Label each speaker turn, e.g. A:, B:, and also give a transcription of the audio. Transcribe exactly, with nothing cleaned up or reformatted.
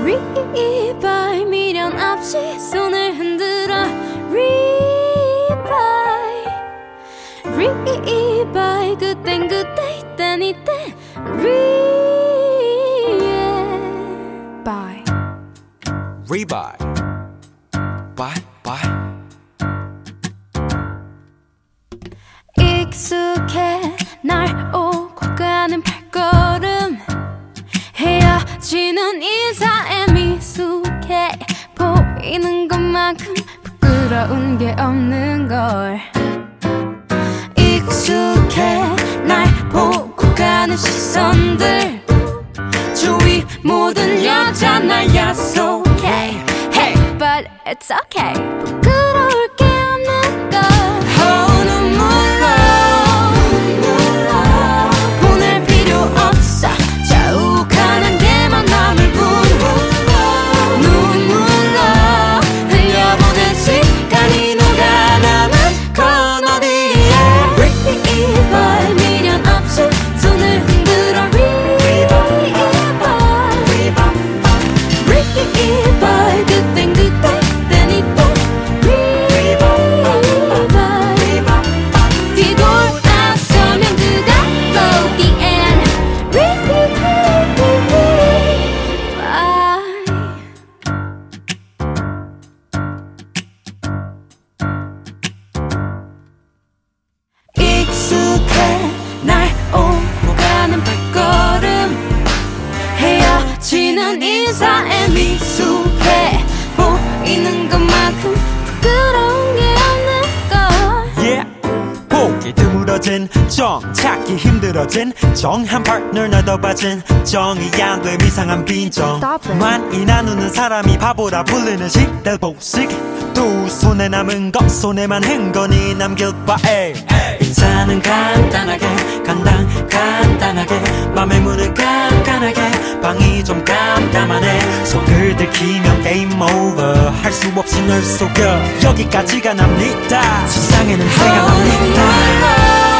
A: 리바이 미련 없이 손을 흔들어 리바이 리바이 그땐 그때 이땐 이때 리바이
B: 리바이 바이 바이
A: 익숙해 날 오고 가는 발걸음 헤어지는 인사에 미숙해 보이는 것만큼 부끄러운 게 없는 걸 익숙해 날 보고 가는 시선들 주위 모든 여자 날 야속해 Hey but it's okay 부끄러울 게 없는 걸 Oh 눈물로 보낼 필요 없어 자욱하는 데만 남을 뿐 눈물로 흘려보낸 시간이 녹아 남은 건 어디에 리바이 미련 없이 손을 흔들어 리바이 리바이 그땐 그때 땐 이때 리바이 뒤돌아서면 그대로 the end 리바이 익숙해 날 오고 가는 발걸음 헤어지는 인사에 미숙해 보이는 것만큼 부끄러운 게 없는 걸
C: yeah. 보기 드물어진 정 찾기 힘들어진 정한 파트너 너도 빠진 정이 안 돼 이상한 빈정
A: Stop it.
C: 많이 나누는 사람이 바보라 불리는 시대 복식 두 손에 남은 것 손에만 흥건히 남길 바에 인사는 간단하게 간단 간단하게 맘의 문을 깐깐하게 방이 좀 깜깜하네 속을 들키면 게임 오버 할 수 없이 널 속여 여기까지가 납니다 세상에는 새가 납니다